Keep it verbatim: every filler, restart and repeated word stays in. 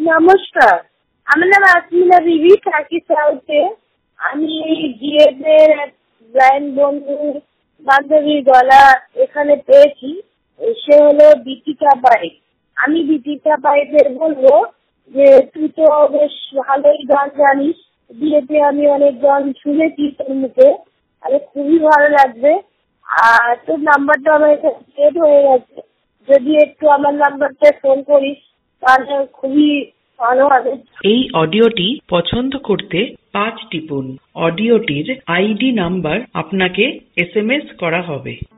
নমস্কার, আমার নাম আসমিনা বিবি, থাকি সাউথে। আমি জিএদের ব্লাইন্ড বন্ধু বান্ধবীর গলা এখানে পেয়েছি, সে হলো দীপিকা পাইক। আমি দীপিকা পাইকের বলবো যে তুই তো বেশ ভালোই গান জানিস, বিয়েতে আমি অনেক গান শুনেছি তোর মুখে, আর খুবই ভালো লাগবে। আর তোর নাম্বারটা আমার কাছে সেভ হয়ে গেছে, যদি একটু আমার নাম্বারটা ফোন করিস তাহলে খুবই ভালো হবে। এই অডিওটি পছন্দ করতে পাঁচ টিপুন। অডিওটির আইডি নাম্বার আপনাকে এস এম এস করা হবে।